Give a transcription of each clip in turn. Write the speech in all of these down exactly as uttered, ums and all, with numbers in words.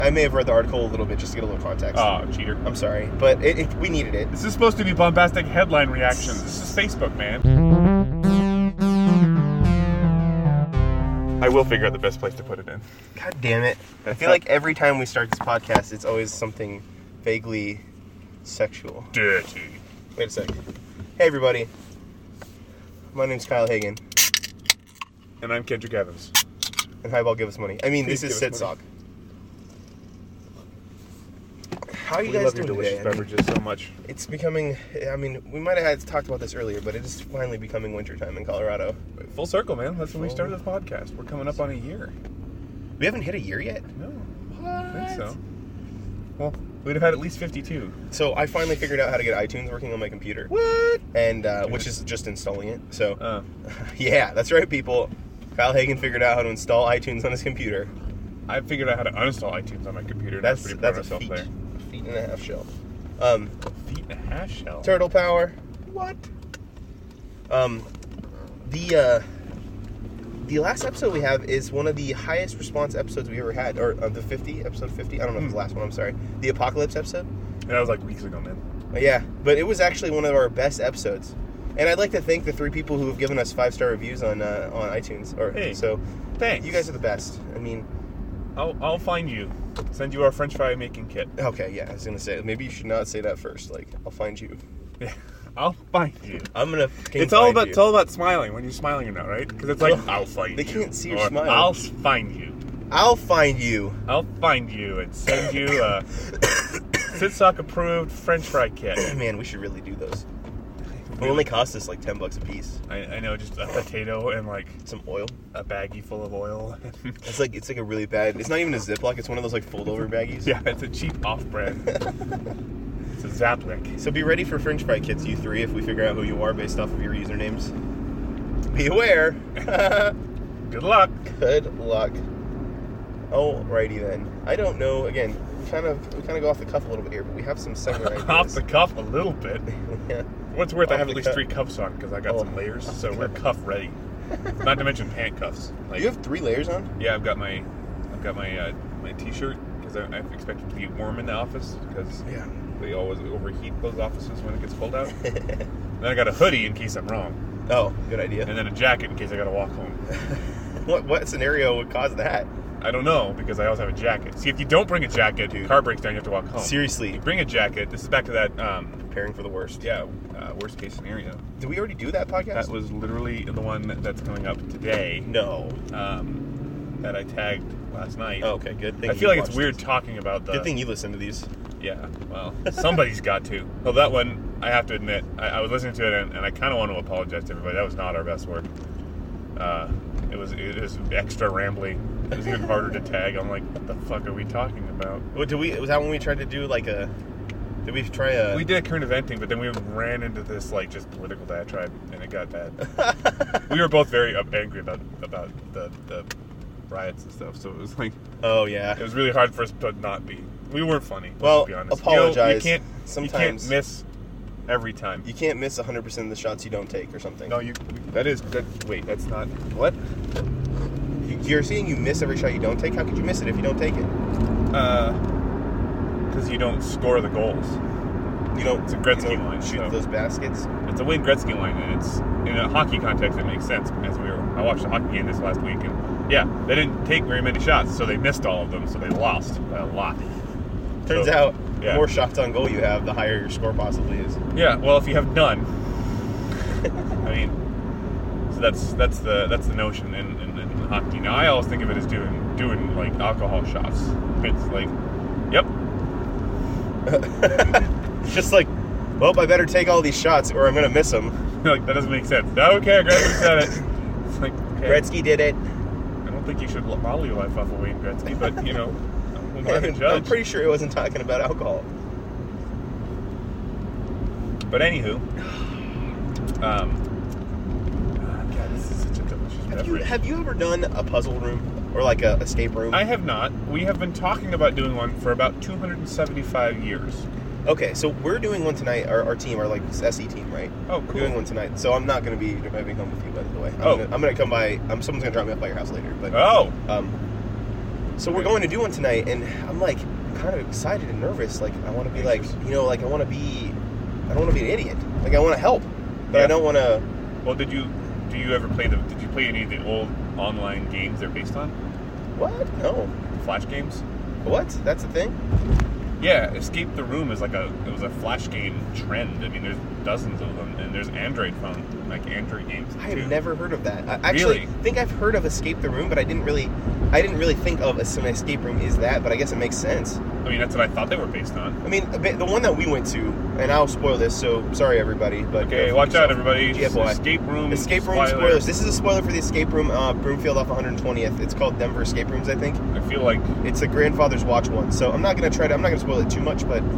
I may have read the article a little bit just to get a little context. Oh, cheater. I'm sorry, but it, it, we needed it. This is supposed to be bombastic headline reactions. This is Facebook, man. I will figure out the best place to put it in. God damn it. I feel like every time we start this podcast, it's always something vaguely sexual. Dirty. Wait a second. Hey, everybody. My name's Kyle Hagen. And I'm Kendrick Evans. And Highball, give us money. I mean, Please this is give us Sit Sock. How are you we guys love doing your delicious today? I mean, beverages so much. it's becoming, I mean, we might have had talked about this earlier, but it is finally becoming wintertime in Colorado. Full circle, man. That's when we Full- started this podcast. We're coming up on a year. We haven't hit a year yet? No, What? I think so. Well, we'd have had at least fifty-two. So I finally figured out how to get iTunes working on my computer. What? And, uh, which is just installing it. So, Uh, yeah, that's right, people. Kyle Hagen figured out how to install iTunes on his computer. I figured out how to uninstall iTunes on my computer. And That's I was pretty that's proud a of feat. myself there. A feet and a half shell. Um, Feet and a hash shell. turtle power. What? Um, the uh, the last episode we have is one of the highest response episodes we ever had, or uh, the fifty episode fifty. I don't know if it's the last one. I'm sorry. The apocalypse episode. That was like weeks ago, man. Uh, yeah, but it was actually one of our best episodes. And I'd like to thank the three people who have given us five star reviews on uh, on iTunes. Or Hey, so, thanks. you guys are the best. I mean, I'll I'll find you. Send you our French fry making kit. okay, yeah. I was gonna say maybe you should not say that first. Like, I'll find you. Yeah, I'll find you. I'm gonna. It's all find about you. it's all about smiling when you're smiling or not, right? Because it's like I'll find They you. can't see your or, smile. I'll find you. I'll find you. I'll find you and send you a Sitsock approved French fry kit. Man, we should really do those. It only cost us like ten bucks a piece. I, I know, just a potato and like Some oil. a baggie full of oil. It's like it's like a really bad. It's not even a Ziploc. It's one of those like fold over baggies. Yeah, it's a cheap off-brand. It's a Zaplick. So be ready for French fry kits, you three, if we figure out who you are based off of your usernames. Be aware. Good luck. Good luck. Alrighty then. I don't know. Again, we kind of we kind of go off the cuff a little bit here, but we have some segment ideas. Off the cuff a little bit. Yeah. What's worth, I Off have the at least cuff. three cuffs on because I got Oh, some layers, off so the we're cuff. cuff ready. Not to mention pant cuffs. Like, You have three layers on? yeah, I've got my, I've got my uh, my t-shirt because I, I expect it to be warm in the office because Yeah. they always overheat those offices when it gets cold out. Then I got a hoodie in case I'm wrong, Oh, good idea. and then a jacket in case I gotta walk home. What what scenario would cause that? I don't know because I also have a jacket. See, if you don't bring a jacket, Dude. car breaks down, you have to walk home. Seriously, You bring a jacket. This is back to that, um, preparing for the worst. yeah, uh, worst case scenario. Did we already do that podcast? That was literally the one that's coming up today. no. Um, that I tagged last night. Oh, okay, good thing. I feel you like it's watched weird this. talking about the. Good thing you listen to these. Yeah, well, somebody's got to. Well, that one, I have to admit, I, I was listening to it and, and I kind of want to apologize to everybody. That was not our best work. Uh, it was it was extra rambly. It was even harder to tag. I'm like, what the fuck are we talking about? What did we? Was that when we tried to do like a? Did we try a? We did a current event thing, but then we ran into this like just political diatribe, and it got bad. We were both very up angry about about the, the riots and stuff, so it was like Oh yeah. it was really hard for us to not be. We weren't funny. Let's Well, be honest. apologize. You, know, you can't Sometimes- you can't miss every time. You can't miss one hundred percent of the shots you don't take or something. No, you. That is. That, wait, that's not. What? You- You're seeing you miss every shot you don't take. How could you miss it if you don't take it? Uh, because you don't score the goals. You don't. It's a Gretzky you don't line, Shoot so. those baskets. It's a Wayne Gretzky line, and it's in a hockey context. It makes sense as we were. I watched a hockey game this last week, and yeah, they didn't take very many shots, so they missed all of them, so they lost by a lot. Turns So, out, yeah. the more shots on goal you have, the higher your score possibly is. Yeah, well, if you have none, I mean, so that's that's the that's the notion in, in, in hockey. Now, I always think of it as doing doing like alcohol shots. It's like, yep, It's just like, well, I better take all these shots or I'm gonna miss them. like that doesn't make sense. Okay, Gretzky said it. It's like, okay. Gretzky did it. I don't think you should model your life off of Wayne Gretzky, but you know, I'm not a I'm judge. pretty sure it wasn't talking about alcohol. But anywho, um, God, this is such a delicious Have you, beverage. have you ever done a puzzle room or like a escape room? I have not. We have been talking about doing one for about two hundred seventy-five years. Okay, so we're doing one tonight. Our, our team, our like S E team, right? Oh, We're cool. doing one tonight. So I'm not going to be driving home with you, by the way. I'm Oh. Gonna, I'm going to come by. Um, someone's going to drop me off by your house later. But Oh, um, So we're going to do one tonight, and I'm like kind of excited and nervous. Like I want to be like, you know, like I want to be, I don't want to be an idiot. Like I want to help, but Yeah. I don't want to. Well, did you do you ever play the? Did you play any of the old online games they're based on? What? No. Flash games? What? That's a thing? Yeah, Escape the Room is like a it was a Flash game trend. I mean, there's dozens of them, and there's Android phone like Android games. I have too. never heard of that. I actually Really? think I've heard of Escape the Room, but I didn't really, I didn't really think of a, an escape room is that. But I guess it makes sense. I mean, that's what I thought they were based on. I mean, a bit- the one that we went to, and I'll spoil this, so sorry everybody. But Okay, go watch yourself. out, everybody. Yeah, boy. Escape Room. Escape Room spoiler. spoilers. This is a spoiler for the Escape Room, uh, Broomfield off one hundred twentieth. It's called Denver Escape Rooms, I think. I feel like It's a grandfather's watch one, so I'm not gonna try to. I'm not gonna spoil it too much, but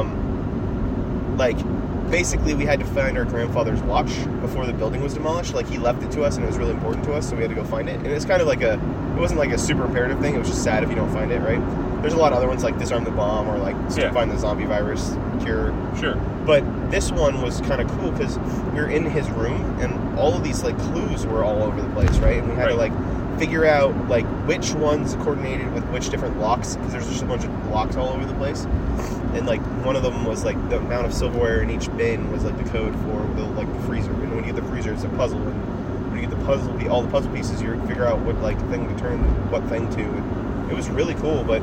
um, like basically we had to find our grandfather's watch before the building was demolished. Like he left it to us, and it was really important to us, so we had to go find it. And it's kind of like a. It wasn't like a super imperative thing. It was just sad if you don't find it, right? There's a lot of other ones like Disarm the Bomb or like Yeah. find the zombie virus cure. sure. But this one was kind of cool because we were in his room, and all of these like clues were all over the place, right? And we had to Right. like figure out like which ones coordinated with which different locks because there's just a bunch of locks all over the place. And like one of them was like the amount of silverware in each bin was like the code for the like the freezer. And when you get the freezer, it's a puzzle. And when you get the puzzle, the, all the puzzle pieces, you figure out what like thing to turn what thing to. And it was really cool, but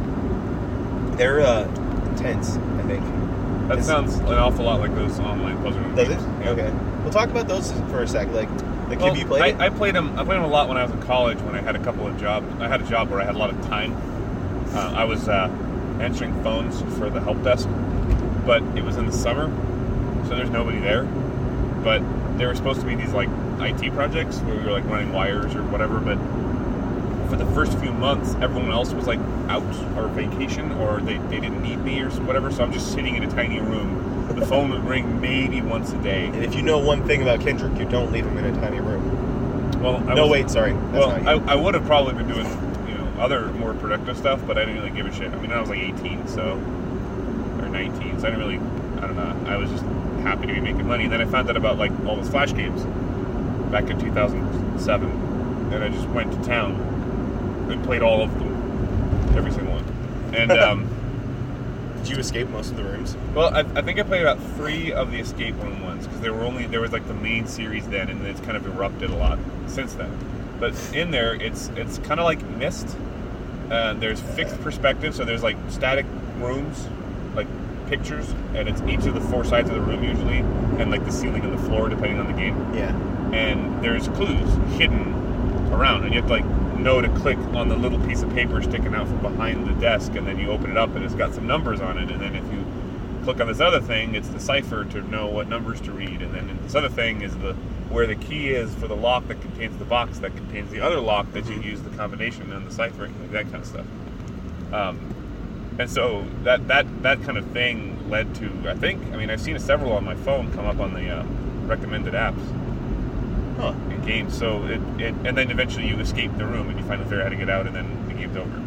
they're uh, intense, I think. That It's- sounds an awful lot like those online puzzle games. Does it? Yeah. Okay. We'll talk about those for a sec. Like, like Well, have you played I, it? I played them. I played them a lot when I was in college. When I had a couple of jobs, I had a job where I had a lot of time. Uh, I was uh, answering phones for the help desk, but it was in the summer, so there's nobody there. But there were supposed to be these like I T projects where we were like running wires or whatever. But for the first few months, everyone else was like out or vacation, or they, they didn't need me or whatever. So I'm just sitting in a tiny room. The phone would ring maybe once a day. And if you know one thing about Kendrick, you don't leave him in a tiny room. Well, I no, was, wait, sorry. That's Well, not you. I, I would have probably been doing, you know, other more productive stuff, but I didn't really give a shit. I mean, I was like eighteen, so or nineteen, so I didn't really, I don't know. I was just happy to be making money. And then I found out about like all those Flash games back in two thousand seven, and I just went to town and played all of them, every single one. And um, Did you escape most of the rooms? well, I, I think I played about three of the escape room ones because there were only there was like the main series then, and it's kind of erupted a lot since then. But in there, it's it's kind of like Myst. Uh, there's fixed perspective, so there's like static rooms, like pictures, and it's each of the four sides of the room usually, and like the ceiling and the floor depending on the game. Yeah. And there's clues hidden around, and you have to like know to click on the little piece of paper sticking out from behind the desk, and then you open it up, and it's got some numbers on it, and then if you click on this other thing, it's the cipher to know what numbers to read, and then this other thing is the where the key is for the lock that contains the box that contains the other lock that you use the combination and the ciphering, like that kind of stuff. Um, and so that that that kind of thing led to, I think, I mean, I've seen several on my phone come up on the uh, recommended apps Huh. in games. So it, it and then eventually you escape the room and you finally figure out how to get out, and then the game's over.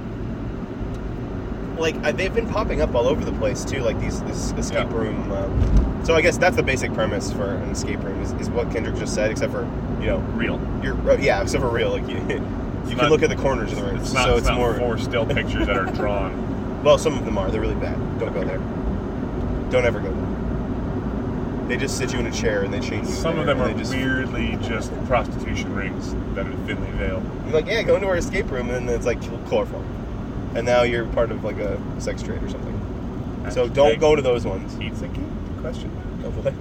Like I, they've been popping up all over the place too. Like these this escape Yeah. room. Uh, so I guess that's the basic premise for an escape room is, is what Kendrick just said, except for you know Real. you're uh, yeah, except for real. Like you, you can not- look at the corners of the rooms. It's not, so it's it's not more. four still pictures that are drawn. Well, some of them are. They're really bad. Don't go there. Don't ever go there. They just sit you in a chair and they change you. Some of there, them are and they just, weirdly just prostitution rings that are thinly veiled. You're like, yeah, go into our escape room, and then it's like chloroform, and now you're part of like a sex trade or something. So don't go to those ones. Pizza Gate? Question? Oh, boy.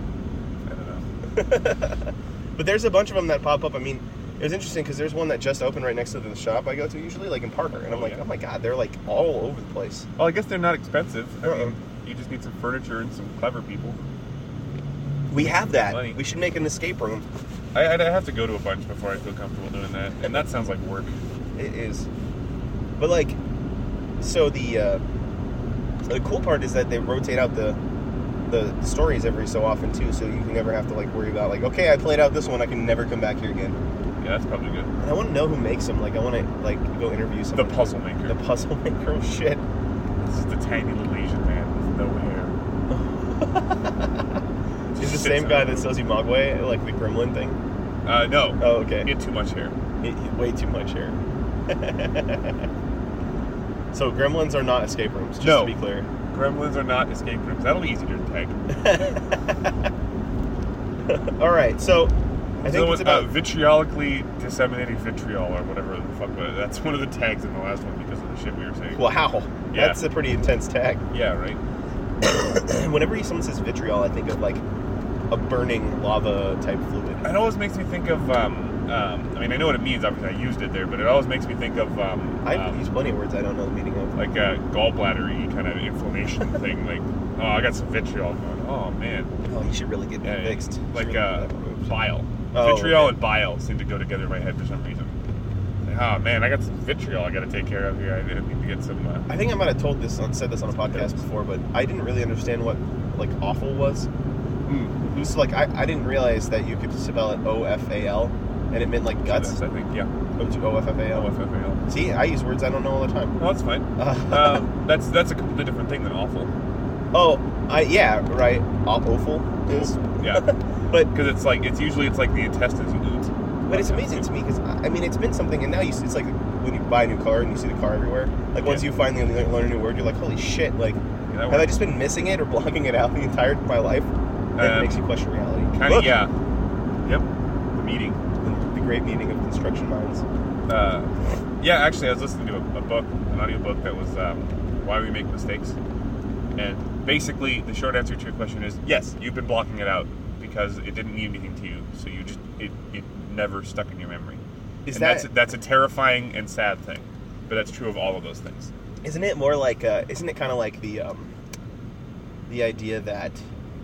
I don't know. But there's a bunch of them that pop up. I mean, it was interesting because there's one that just opened right next to the shop I go to usually, like in Parker, and I'm Oh, like, yeah. oh my god, they're like all over the place. Well, I guess they're not expensive. I Uh-uh. mean, you just need some furniture and some clever people. We have that. Money. We should make an escape room. I, I'd have to go to a bunch before I feel comfortable doing that, and that sounds like work. It is. But like, so the uh, the cool part is that they rotate out the the stories every so often too, so you can never have to like worry about like, okay, I played out this one, I can never come back here again. Yeah, that's probably good. And I want to know who makes them. Like, I want to like go interview The someone. puzzle maker. The puzzle maker. Oh shit. This is the tiny little Asian man with no hair. Is the Sits same on guy it. that sells you Mogwai, like the Gremlin thing? Uh, no. Oh, okay. He had too much hair. He- he- way too much hair. So gremlins are not escape rooms, just No. to be clear. Gremlins are not escape rooms. That'll be easy to detect. All right, so I think so, it's about... uh, vitriolically disseminating vitriol or whatever the fuck. But that's one of the tags in the last one because of the shit we were saying. Wow. Yeah. That's a pretty intense tag. Yeah, right. Whenever someone says vitriol, I think of like a burning lava type fluid. It always makes me think of. Um, um, I mean, I know what it means. Obviously, I used it there, but it always makes me think of. Um, I've um, used plenty of words I don't know the meaning of. like a gallbladder-y kind of inflammation thing. Like, oh, I got some vitriol going. Oh man. Oh, you should really get that Yeah, fixed. You Like should really uh, get that removed. bile. Oh, vitriol okay. and bile seem to go together in my head for some reason. Like, oh man, I got some vitriol I got to take care of here. I need to get some. Uh, I think I might have told this, on, said this on a podcast before, but I didn't really understand what like awful was. mm, So like I, I didn't realize that you could spell it O F A L, and it meant like guts. I think, yeah. O F F A L. O F F A L. See, I use words I don't know all the time. Well, that's fine. uh, that's that's a completely different thing than awful. Oh, I yeah, right. Awful is. Yeah, But because it's like it's usually it's like the intestines oot. but it's amazing to me because I mean it's been something, and now you see, it's like when you buy a new car and you see the car everywhere. Like once Yeah. you finally learn learn a new word, you're like, holy shit! Like, Yeah, that have I works. just been missing it or blocking it out the entire of my life? And it Um, makes you question reality. Kind of, Look, yeah. Yep. The meeting. The, the great meeting of construction minds. Uh, yeah, actually, I was listening to a, a book, an audiobook that was um, Why We Make Mistakes. And basically, the short answer to your question is yes, you've been blocking it out because it didn't mean anything to you. So you just, it, it never stuck in your memory. Is and that that's, that's a terrifying and sad thing. But that's true of all of those things. isn't it more like uh, isn't it kind of like the um, the idea that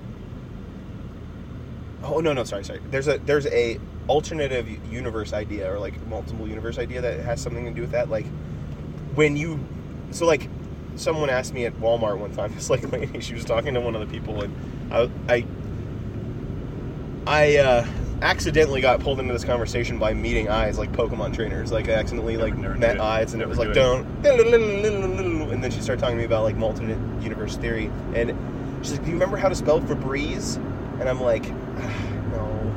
oh no no sorry sorry there's a there's a alternative universe idea or like multiple universe idea that has something to do with that, like when you so like someone asked me at Walmart one time, this like lady, she was talking to one of the people, and I I I uh, accidentally got pulled into this conversation by meeting eyes like Pokemon trainers. Like I accidentally like Never- never met did it. eyes, and Never it was like do don't, and then she started talking to me about like alternate universe theory, and she's like, "Do you remember how to spell Febreze?" And I'm like, "No,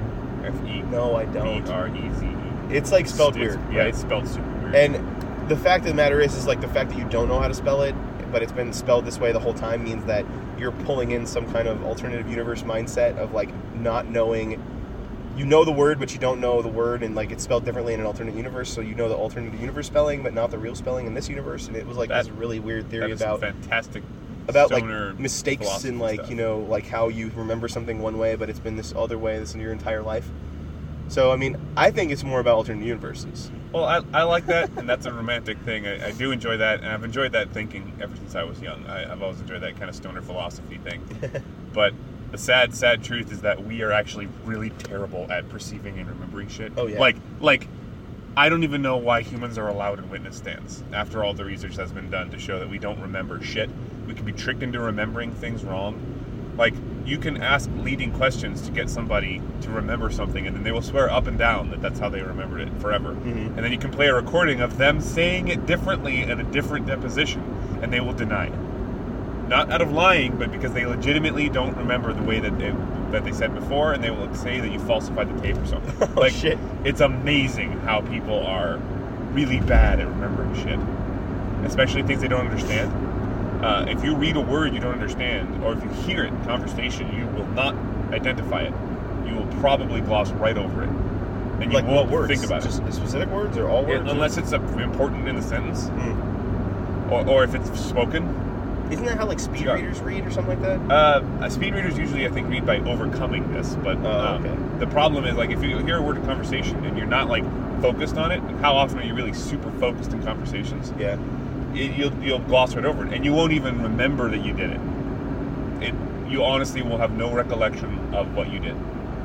F E no, I B don't." R E Z E. It's like spelled It's- weird, Yeah, right? it's spelled super weird. And the fact of the matter is, is like the fact that you don't know how to spell it, but it's been spelled this way the whole time, means that you're pulling in some kind of alternative universe mindset of like not knowing. You know the word, but you don't know the word, and like it's spelled differently in an alternate universe. So you know the alternate universe spelling, but not the real spelling in this universe. And it was like That- this really weird theory that is about fantastic about like stoner mistakes philosophy and like stuff. you know like how you remember something one way, but it's been this other way this in your entire life. So I mean, I think it's more about alternate universes. Well, I, I like that, and that's a romantic thing. I, I do enjoy that, and I've enjoyed that thinking ever since I was young. I, I've always enjoyed that kind of stoner philosophy thing. But the sad, sad truth is that we are actually really terrible at perceiving and remembering shit. Oh, yeah. Like, like, I don't even know why humans are allowed in witness stands after all the research that's been done to show that we don't remember shit. We can be tricked into remembering things wrong. Like, you can ask leading questions to get somebody to remember something, and then they will swear up and down that that's how they remembered it forever. Mhm. And then you can play a recording of them saying it differently in a different deposition, and they will deny it. Not out of lying, but because they legitimately don't remember the way that they, that they said before, and they will say that you falsified the tape or something. Oh, like, shit. It's amazing how people are really bad at remembering shit, especially things they don't understand. Uh, if you read a word you don't understand, or if you hear it in conversation, you will not identify it. You will probably gloss right over it, and you Like won't what words? think about Just it. specific words or all Yeah, words? unless it's uh, important in the sentence, Hmm. or, or if it's spoken. Isn't that how like speed Yeah. readers read or something like that? Uh, speed readers usually, I think, read by overcoming this, but Oh, um, okay. the problem is, like, if you hear a word in conversation and you're not, like, focused on it, how often are you really super focused in conversations? Yeah. It, you'll, you'll gloss right over it, and you won't even remember that you did it. It you honestly will have no recollection of what you did.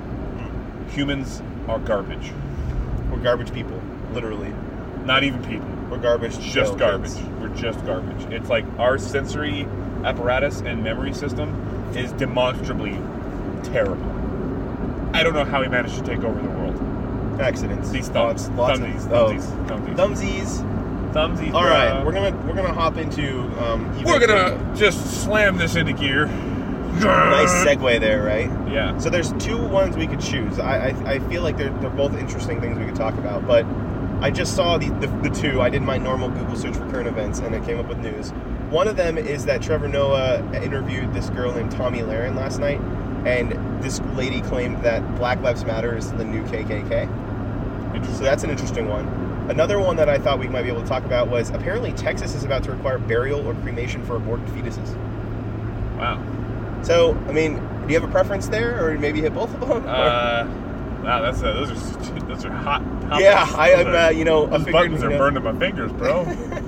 Humans are garbage. We're garbage people, literally. Not even people. We're garbage. Just shell garbage. kids. We're just garbage. It's like our sensory apparatus and memory system is demonstrably terrible. I don't know how we managed to take over the world. Accidents. These thumbs. Lots, lots Thumbsies. of, oh. Thumbsies. Thumbsies. Thumbsies. Thumbsies. All bruh. right, we're gonna we're gonna hop into. Um, We're eBay gonna thing. just slam this into gear. Nice segue there, right? Yeah. So there's two ones we could choose. I I, I feel like they're they're both interesting things we could talk about, but I just saw the, the the two. I did my normal Google search for current events, and it came up with news. One of them is that Trevor Noah interviewed this girl named Tomi Lahren last night, and this lady claimed that Black Lives Matter is the new K K K. So that's an interesting one. Another one that I thought we might be able to talk about was apparently Texas is about to require burial or cremation for aborted fetuses. Wow. So, I mean, do you have a preference there, or maybe hit both of them? Uh, wow, that's uh, those are those are hot topics. Yeah, I am. Those Uh, you know, I Those figured, buttons you are know, burned to my fingers, bro.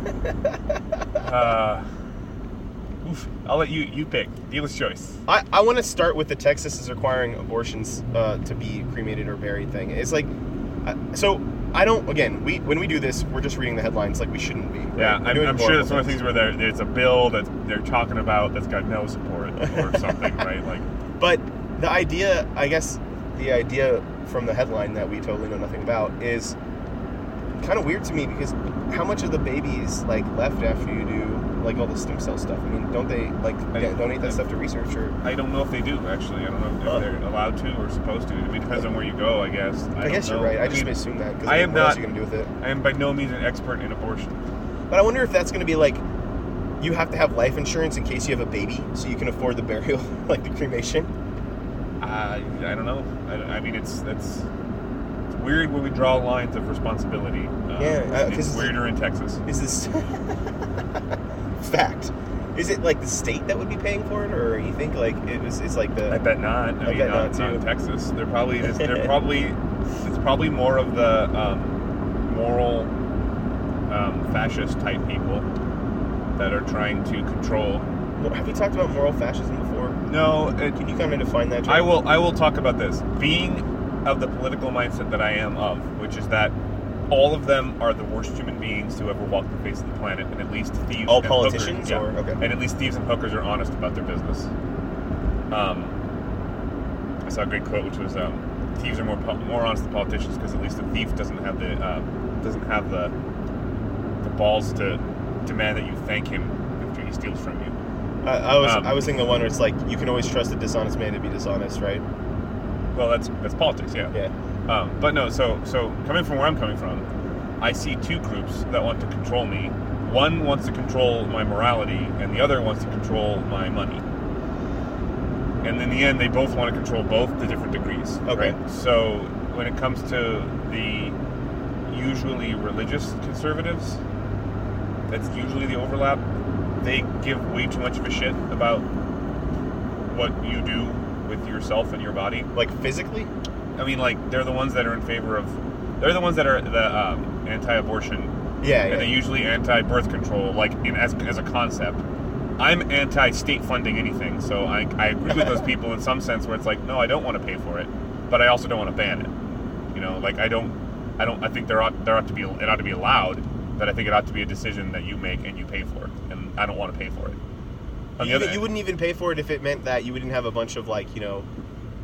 uh, oof. I'll let you you pick. Dealer's choice. I, I want to start with the Texas is requiring abortions uh, to be cremated or buried thing. It's like, uh, so I don't. Again, we when we do this, we're just reading the headlines like we shouldn't be. Right? Yeah, We're I'm, doing I'm sure that's one of the things. things where there, it's a bill that they're talking about that's got no support or something, right? Like, But the idea, I guess, the idea from the headline that we totally know nothing about is kind of weird to me because how much of the babies like left after you do like all the stem cell stuff? I mean, don't they like I- yeah, donate that stuff to research or? I don't know if they do actually. I don't know if Uh. they're allowed to or supposed to. I mean, it depends on where you go, I guess. I, I, don't guess know. you're right. I, just mean, assume that because I am what else not- are you gonna do with it? I am by no means an expert in abortion. But I wonder if that's going to be like, you have to have life insurance in case you have a baby, so you can afford the burial, like the cremation. I I don't know. I, I mean, it's it's it's weird when we draw lines of responsibility. Um, Yeah, uh, 'cause it's it's- weirder in Texas. Is this fact? Is it like the state that would be paying for it, or you think like it was? It's like the I bet not. I, I mean, bet not, not, not too. in Texas. They're probably it's, they're probably it's probably more of the um, moral um, fascist type people that are trying to control. Well, have we talked about moral fascism before? No, it, Can you kind of define that? Joe? I will. I will talk about this. Being of the political mindset that I am of, which is that all of them are the worst human beings to ever walk the face of the planet, and at least thieves. All and politicians, hookers, yeah, or- okay. and at least thieves and hookers are honest about their business. Um, I saw a great quote, which was, um, "Thieves are more po- more honest than politicians because at least a thief doesn't have the um, doesn't have the the balls to demand that you thank him after he steals from you." I, I was um, I was thinking the one where it's like you can always trust a dishonest man to be dishonest, right? Well, that's that's politics, yeah. Yeah. Um, but no, so so coming from where I'm coming from, I see two groups that want to control me. One wants to control my morality, and the other wants to control my money. And in the end, they both want to control both to different degrees. Okay. Right? So when it comes to the usually religious conservatives, that's usually the overlap. They give way too much of a shit about what you do with yourself and your body. Like physically? I mean, like, they're the ones that are in favor of... They're the ones that are the um, anti-abortion. Yeah, yeah. And they're usually anti-birth control, like, in as, as a concept. I'm anti-state funding anything, so I, I agree with those people in some sense where it's like, no, I don't want to pay for it, but I also don't want to ban it. You know, like, I don't... I don't... I think there ought, there ought to be... It ought to be allowed, but I think it ought to be a decision that you make and you pay for it, and I don't want to pay for it. On the You, other you hand- wouldn't even pay for it if it meant that you wouldn't have a bunch of like, you know,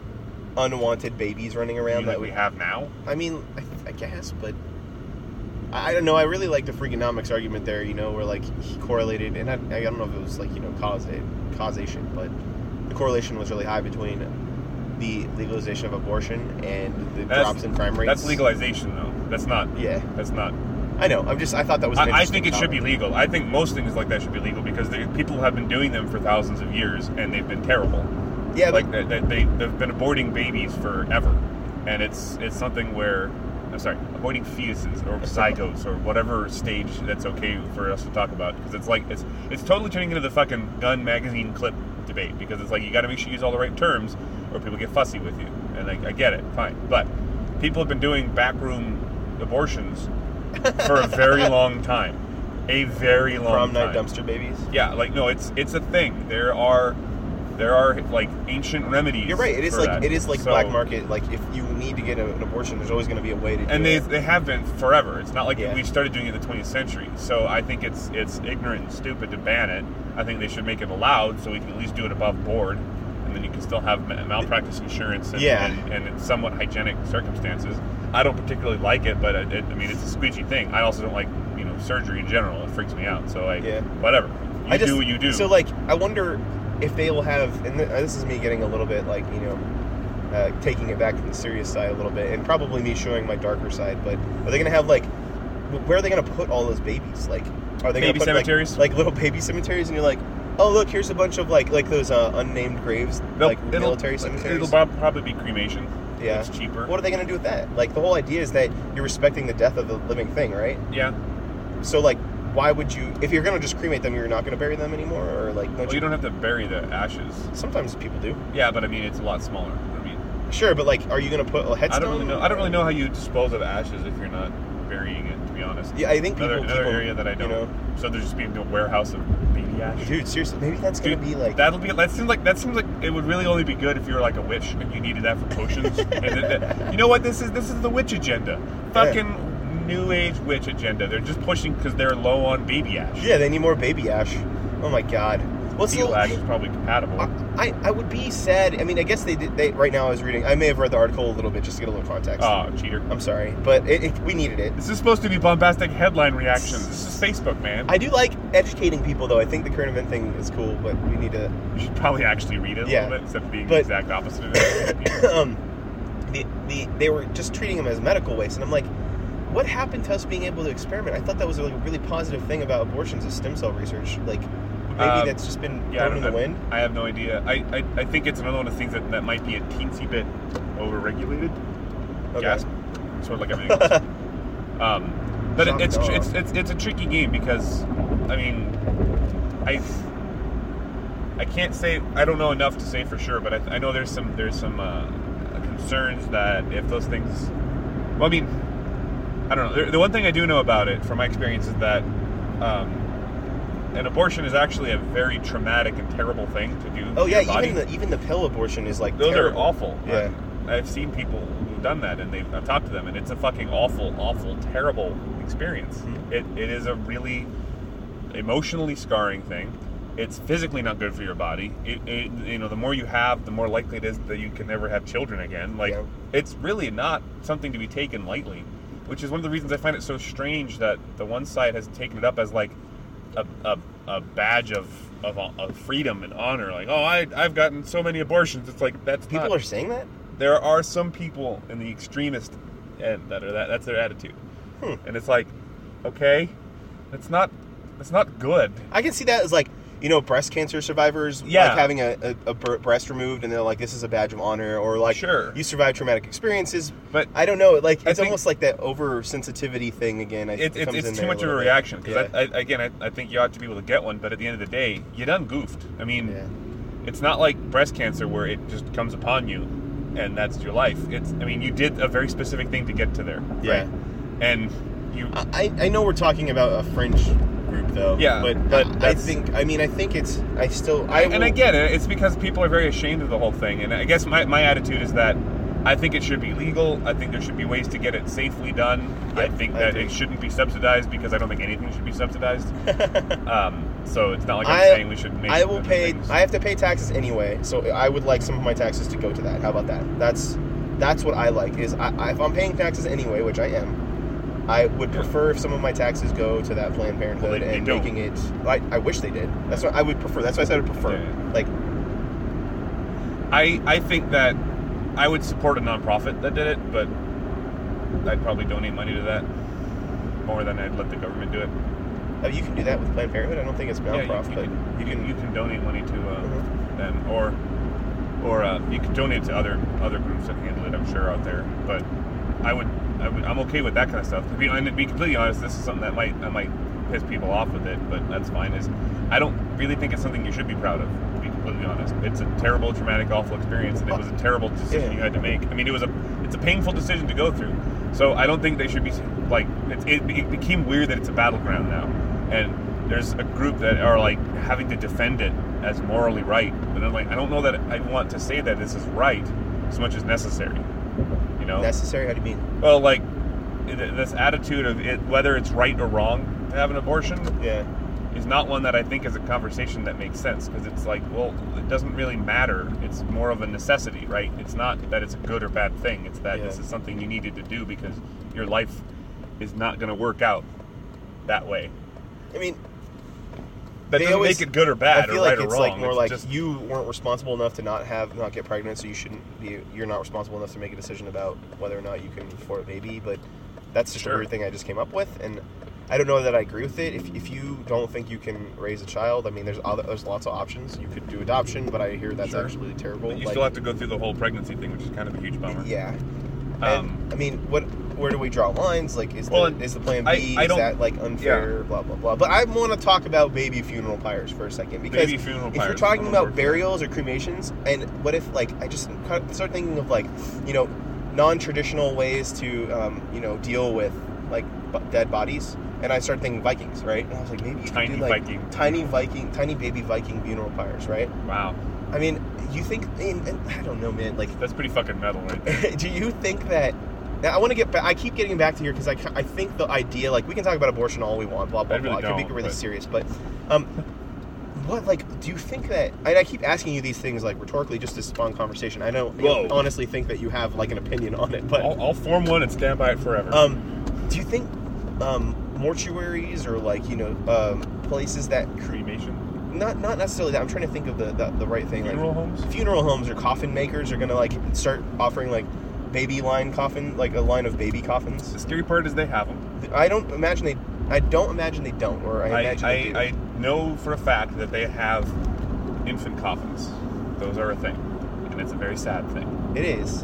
unwanted babies running you around mean that like would we have now? I mean, I, I guess, but I, I don't know. I really like the Freakonomics argument there, you know, where like he correlated, and I, I don't know if it was like, you know, causa- causation, but the correlation was really high between the legalization of abortion and the That's- drops in crime rates. That's legalization, though. That's not... Yeah, That's not... I know. I'm just. I thought that was. An I, I interesting think it should be topic. legal. I think most things like that should be legal because they, people have been doing them for thousands of years and they've been terrible. Yeah, like but they, they they've been aborting babies forever, and it's it's something where I'm sorry, aborting fetuses or zygotes or whatever stage that's okay for us to talk about because it's like it's it's totally turning into the fucking gun magazine clip debate because it's like you got to make sure you use all the right terms or people get fussy with you, and I, I get it, fine, but people have been doing backroom abortions for a very long time. A very long prom time. night dumpster babies. Yeah, like no, it's it's a thing. There are there are like ancient remedies. You're right. It is for like that. it is like So- black market. Like if you need to get a, an abortion, there's always going to be a way to do and they it. they have been forever. It's not like Yeah. we started doing it in the twentieth century. So I think it's it's ignorant and stupid to ban it. I think they should make it allowed so we can at least do it above board, and then you can still have ma- malpractice insurance and, Yeah. and, and in somewhat hygienic circumstances. I don't particularly like it, but it, it, I mean it's a squeegee thing. I also don't like you know surgery in general. It freaks me out. So I Yeah. whatever. You I just, do what you do. So like, I wonder if they will have, and th- this is me getting a little bit like you know, uh, taking it back to the serious side a little bit, and probably me showing my darker side. But are they going to have like where are they going to put all those babies? Like, are they going Baby to put cemeteries? Like, like little baby cemeteries? And you're like, oh look, here's a bunch of like like those uh, unnamed graves, They'll- like it'll- military cemeteries. It'll prob- probably be cremation. Yeah. It's cheaper. What are they going to do with that? Like, the whole idea is that you're respecting the death of the living thing, right? Yeah. So, like, why would you... If you're going to just cremate them, you're not going to bury them anymore? Or, like... Well, you don't have to bury the ashes. Sometimes people do. Yeah, but I mean, it's a lot smaller. I mean, Sure, but, like, are you going to put a headstone? I don't really know. I don't really know how you dispose of ashes if you're not burying it, to be honest. Yeah, I think people... Another, another people, area that I don't... You know, So there's just being a warehouse of baby ash. dude, seriously, maybe that's going to Dude, be, like... that'll be that seems like that seems like it would really only be good if you were like a witch and you needed that for potions. and it, it- you know what? This is this is the witch agenda. Fucking new age witch agenda. They're just pushing because they're low on baby ash. Yeah, they need more baby ash. Oh, my God. What's Steel the... ash is probably compatible. I, I, I would be sad. I mean, I guess they did... They, right now I was reading... I may have read the article a little bit just to get a little context. Oh, cheater. I'm sorry. But it, it, we needed it. This is supposed to be bombastic headline reactions. This is Facebook, man. I do like educating people, though. I think the current event thing is cool, but we need to... You should probably actually read it a Yeah. little bit instead of being But- the exact opposite of it. um, the, the, they were just treating them as medical waste, and I'm like, what happened to us being able to experiment? I thought that was like, a really positive thing about abortions is stem cell research. Like, maybe Um, that's just been Yeah, I, thrown in don't- the I- wind. I have no idea. I, I, I think it's another one of the things that, that might be a teensy bit overregulated. Okay. Gasp. Sort of like everything else. um, but it, Shock it's, dog. it's it's it's a tricky game because, I mean, I I can't say I don't know enough to say for sure, but I, I know there's some there's some uh, concerns that if those things, well, I mean, I don't know. The, the one thing I do know about it from my experience is that. Um, An abortion is actually a very traumatic and terrible thing to do. Oh to yeah, your body. even the even the pill abortion is like Those terrible. are awful. Yeah. I, I've seen people who've done that, and they've I've talked to them, and it's a fucking awful, awful, terrible experience. Mhm. It it is a really emotionally scarring thing. It's physically not good for your body. It, it you know the more you have, the more likely it is that you can never have children again. Like Yeah. it's really not something to be taken lightly, which is one of the reasons I find it so strange that the one side has taken it up as like. A, a, a badge of, of of freedom and honor, like oh I I've gotten so many abortions. It's like that's People not, are saying that. there are some people in the extremist end that are that that's their attitude, Hmm. and it's like okay, that's not that's not good. I can see that as like, you know, breast cancer survivors, Yeah. like having a, a, a bre- breast removed, and they're like, this is a badge of honor, or like, Sure. you survived traumatic experiences. But I don't know, like I it's think- almost like that oversensitivity thing again. I it, it, comes it's in too there much of a little bit. reaction because Yeah. I, I, again I, I think you ought to be able to get one, but at the end of the day, you done goofed. I mean, Yeah. it's not like breast cancer where it just comes upon you and that's your life. It's I mean you did a very specific thing to get to there. Yeah. Right? And you I, I know we're talking about a fringe group though. Yeah, but but I, I that's- think I mean I think it's I still I and I will- get it. It's because people are very ashamed of the whole thing. And I guess my, my attitude is that I think it should be legal. I think there should be ways to get it safely done. I Yep, think I that agree. it shouldn't be subsidized because I don't think anything should be subsidized. um, so it's not like I'm I- saying we should make I will other pay. things. I have to pay taxes anyway, so I would like some of my taxes to go to that. How about that? That's that's what I like. Is I, I, if I'm paying taxes anyway, which I am, I would prefer if some of my taxes go to that Planned Parenthood Well, they- they and don't. making it. I, I wish they did. That's what I would prefer. That's why I said I would prefer. Yeah. Like, I I think that I would support a nonprofit that did it, but I'd probably donate money to that more than I'd let the government do it. uh, you can do that with Planned Parenthood. I don't think it's Yeah, nonprofit, you, but you, can, you can. you can donate money to uh, Mhm. them, or or uh, you can donate to other other groups that handle it. I'm sure out there, but I would, I would I'm okay with that kind of stuff. To be, and to be completely honest, this is something that might I might piss people off with it, but that's fine. Is I don't really think it's something you should be proud of. To be completely honest, it's a terrible, traumatic, awful experience, and it was a terrible decision Yeah. you had to make. I mean, it was a it's a painful decision to go through. So I don't think they should be like it, it, it became weird that it's a battleground now, and there's a group that are like having to defend it as morally right. But I'm like, I don't know that I want to say that this is right as much as necessary. You know, Necessary? How do you mean? well, like th- this attitude of it, whether it's right or wrong to have an abortion, Yeah. is not one that I think is a conversation that makes sense, because it's like, well, it doesn't really matter. It's more of a necessity, right? It's not that it's a good or bad thing. It's that Yeah. this is something you needed to do because your life is not going to work out that way. I mean, That They doesn't always- make it good or I bad or feel right like or it's wrong. like more It's like just, you weren't responsible enough to not have not get pregnant, so you shouldn't be. You're not responsible enough to make a decision about whether or not you can afford a baby. But that's just Sure. a weird thing I just came up with, and I don't know that I agree with it. If, if you don't think you can raise a child, I mean, there's other, there's lots of options. You could do adoption, but I hear that's Sure. actually terrible. But you Like, still have to go through the whole pregnancy thing, which is kind of a huge bummer. yeah. Um, And, I mean, what? Where do we draw lines? Like, is Well, the is the plan B? I- I is don't- that like unfair? Blah blah blah. But I want to talk about baby funeral pyres for a second because Baby funeral if you're pyres, talking I'm about on board. burials or cremations, and what if like I just start thinking of like you know non-traditional ways to um, you know deal with like b- dead bodies, and I started thinking Vikings, right? And I was like, maybe you Tiny could do like Viking. tiny Viking, tiny baby Viking funeral pyres, right? Wow. I mean, you think? And, and I don't know, man. Like, That's pretty fucking metal right there. do you think that? Now, I want to get back. I keep getting back to here because I, I think the idea, like, we can talk about abortion all we want, blah blah I really blah. It could be don't, really but- serious, but um, what like do you think that? And I keep asking you these things like rhetorically just to spawn conversation. I don't Whoa. honestly think that you have like an opinion on it, but I'll, I'll form one and stand by it forever. um, do you think um mortuaries or like you know um places that Cremation? not not necessarily that I'm trying to think of the the, the right thing Funeral like homes? funeral homes or coffin makers are gonna like start offering like baby line coffin like a line of baby coffins. The scary part is they have them. I don't imagine they. I don't imagine they don't, or I I, imagine I, they do. I know for a fact that they have infant coffins. Those are a thing. And it's a very sad thing. It is,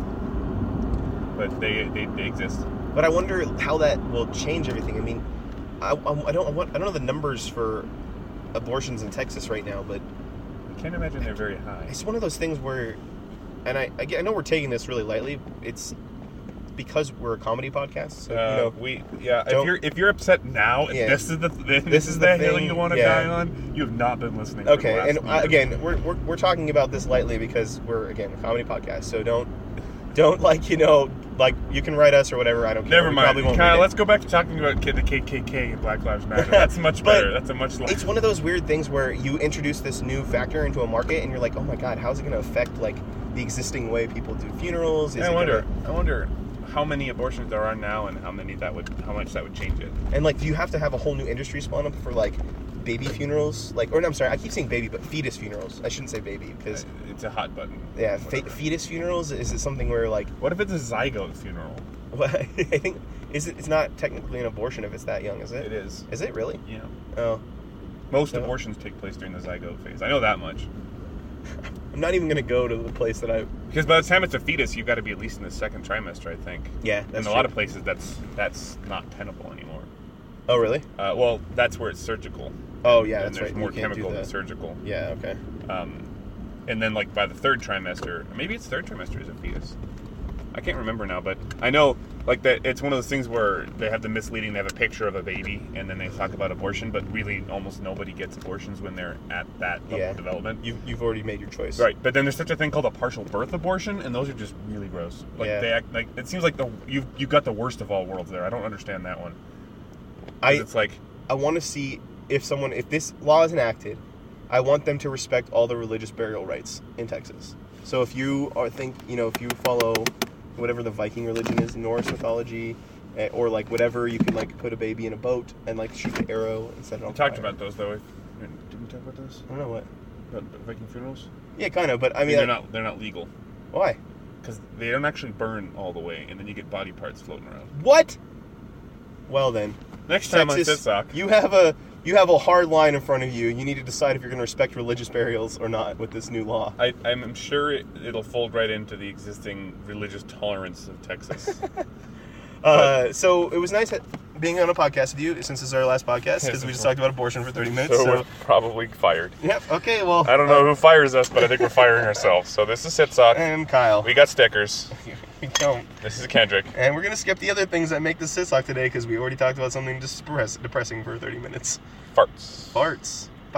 But they, they, they exist. but I wonder how that will change everything. I mean, I, I, I don't. I don't know the numbers for abortions in Texas right now, but I can't imagine they're very high. it's one of those things where, and I, I, get- I know we're taking this really lightly. It's because we're a comedy podcast, so Uh, you know. we yeah. If don't- you're if you're upset now, if Yeah. this is the this, This is is the, the hill thing, you want to yeah. die on, you have not been listening. For the Okay, last and uh, year. again, we're, we're we're talking about this lightly because we're again a comedy podcast. So don't don't like you know like you can write us or whatever. I don't care. Never We mind. probably won't Kyle, read it. let's go back to talking about kid, the K K K and Black Lives Matter. That's much But better. That's a much. It's one of those weird things where you introduce this new factor into a market, and you're like, oh my god, how's it going to affect like the existing way people do funerals? Is I it wonder. Gonna... I wonder how many abortions there are now, and how many that would, how much that would change it. And like, do you have to have a whole new industry spawn up for like baby funerals? Like, or no, I'm sorry, I keep saying baby, but fetus funerals. I shouldn't say baby because It's a hot button. yeah, fe- Whatever. fetus funerals. Is it something where like, What if it's a zygote funeral? what, I think is it? It's not technically an abortion if it's that young, is it? It is. Is it really? Yeah. Oh, Most So- abortions take place during the zygote phase. I know that much. I'm not even gonna go to the place that I. Because by the time it's a fetus, you've got to be at least in the second trimester, I think. Yeah, In that's a true. lot of places, that's that's not tenable anymore. Oh really? Uh, well, that's where it's surgical. Oh yeah, and that's there's right. more You can't do chemical than that. surgical. Yeah. Okay. Um, and then, like, by the third trimester, maybe it's third trimester is a fetus. I can't remember now, but I know, like, that it's one of those things where they have the misleading, they have a picture of a baby, and then they talk about abortion, but really almost nobody gets abortions when they're at that level Yeah. of development. You've you've already made your choice. Right, but then there's such a thing called a partial birth abortion, and those are just really gross. Like, Yeah. they act like, it seems like the you've, you've got the worst of all worlds there. I don't understand that one. 'Cause I it's like, I want to see if someone, if this law is enacted, I want them to respect all the religious burial rites in Texas. So if you are think, you know, if you follow whatever the Viking religion is, Norse mythology, eh, or like whatever, you can like put a baby in a boat and like shoot the arrow and set it on we talked fire. about those, though. If, did we talk about those? I don't know what. About Viking funerals? Yeah, kind of, but I I mean, mean, they're like, not they're not legal. why? Because they don't actually burn all the way, and then you get body parts floating around. What? Well then, Next time on Texas, Sitsock, you have a you have a hard line in front of you. You need to decide if you're going to respect religious burials or not with this new law. I, I'm sure it, it'll fold right into the existing religious tolerance of Texas. Uh, so it was nice at- being on a podcast with you since this is our last podcast because Yes, we it's just fun. talked about abortion for thirty minutes. so So, we're probably fired. yep. Okay. Well, I don't know who fires us, but I think we're firing ourselves. So this is Sitsock. and Kyle. We got stickers. We don't. This is Kendrick. And we're gonna skip the other things that make this Sitsock today because we already talked about something just depress- depressing for thirty minutes. Farts. Farts.